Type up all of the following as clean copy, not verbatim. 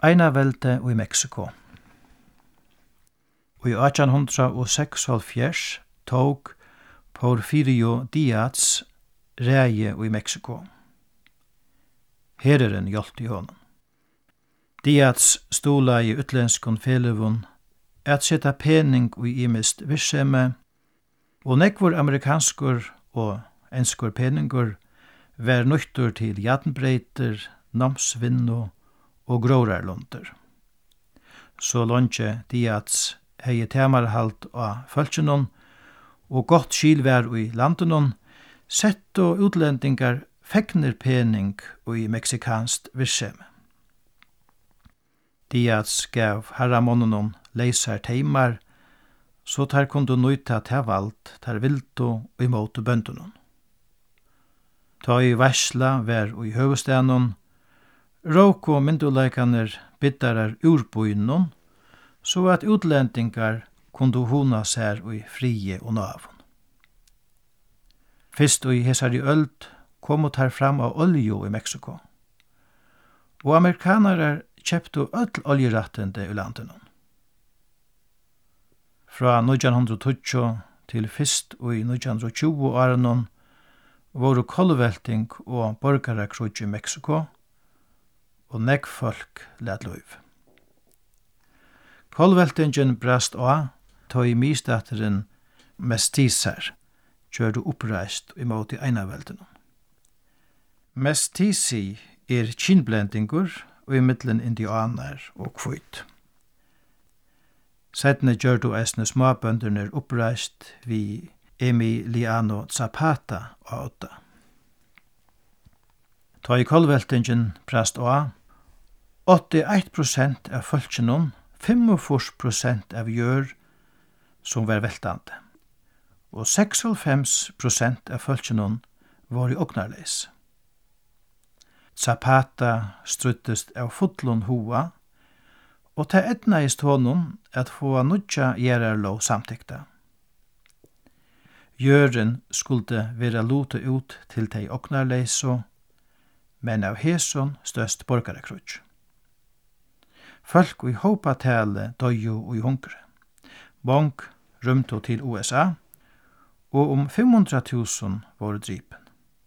Einavelte i Mexico. I 1876 tók Porfirio Díaz ræði i Mexico. Herren hjelpte honom. Díaz stola i utlenskon felövun at setta pening i imist virkseme, og nekvur amerikanskur og enskur peningur var nøytur til jatnbreiter, namsvinnu og grårarlunder. Så longe Díaz hei temarhalt av fölkjennom og gott skilvær i landenom, sett og utlendingar fekner pening i meksikansk virkseme. Díaz gav herramonnenom leisar teimar, så tar kundu nøyta til vald tar vildu i måte bøndunom. Ta i varsla var i høvestenon, råk og mynduleikaner biddarar urbøynon, så at utlendingar kundu hona sær i frie og navn. Fyrst i hesari øld komu tar fram av olju i Mexico, og amerikanarar kjøptu öll oljerattende i landenon. Fra 1920 til fyrst i 1920 årenon voru kolvelting og borgarakrutj i Mexico, og nekk folk let løyv. Kolveltingen brast av, tog i mistateren mestisar, kjørde oppreist imot i einaveldenon. Mestisi kynblendingur og i middelen indianer og kvitt. Settene gjør du eisne småbønderne oppreist vi Emiliano Zapata og åtta. Ta i kolveltingen brast av, 81% av folkenom, 45% av gjør som var veltande, og 96% av folkenom var i ognarleis. Zapata struttest av fotlun hoa, og ta etnaist honom at få nudja gjerarlov samtikta. Gjøren skulle vera lute ut til tei ognarleiso, men av heson størst borgarakrutj. Folk i hópatale døyu og i hungre. Bong rymto til USA, og 500.000 var dripen.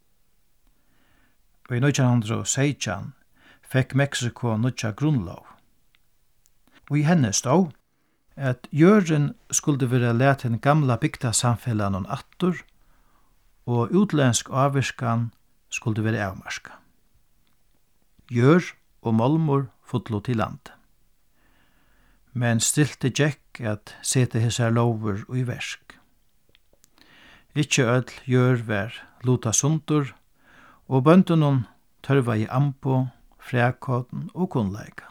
Og i 1916 fekk Mexico nudja grunnlov. Og i henne stod at gjøren skulle være leten gamla bygda samfellan attur, og utlensk avvirskan skulle være avmarska. Gjør og molmor fotlo til land. Men stilte Jack at sete hesar lover i versk. Ikkje øll gjør vær luta sundur, og bøndunon tørva i ambo, frækoden og kunnleika.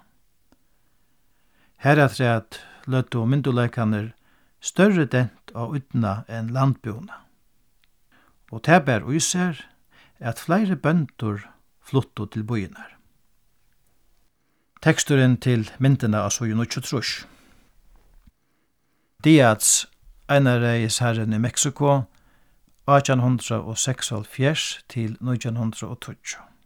Herratræt løttu mynduleikaner større dent av utna enn landbuna. Og det bær uiser at flere bøndur fluttu til bøynar. Teksturen til myndina av Soju 23. Díaz, einareis herren i Mexico, 1846 til 1920.